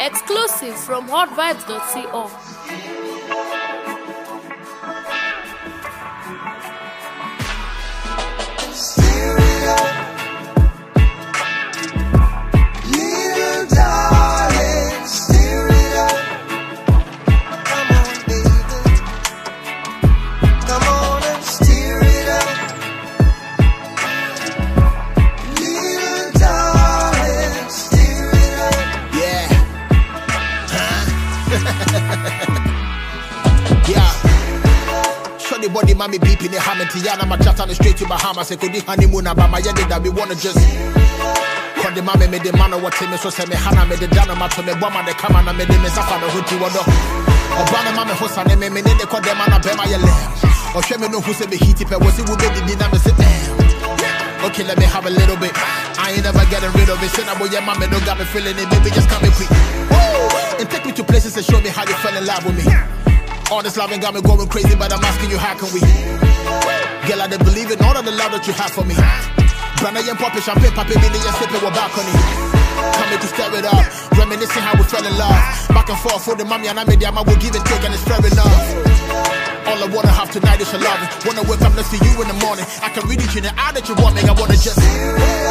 Exclusive from hotvibes.co. Body mommy beeping the hammer Tiana my chat on the straight to Bahamas. I could the honeymoon about my yard that we wanna just call the mommy made the man or what me so send me Hannah made the dana mat to me woman the come and I made the Messafa the hoodie wado. Obana mammy host and me need the call them and I bear my lamb. Or show me no who said me heat if I was it would be the dinner say okay, let me have a little bit. I ain't never getting rid of it. Say now boy your mommy don't got me feeling it, baby just come quick. And take me to places and show me how you fell in love with me. All this loving got me going crazy, but I'm asking you, how can we? Girl, I didn't believe in all of the love that you have for me. Brand and poppy champagne, poppy, me, and sipping with balcony. Coming to stir it up, reminiscing how we fell in love. Back and forth for the mommy and I made the I will give and take, and it's fair enough. All I wanna have tonight is your love. Wanna wake up next to you in the morning. I can read it in the eye that you want me. I wanna just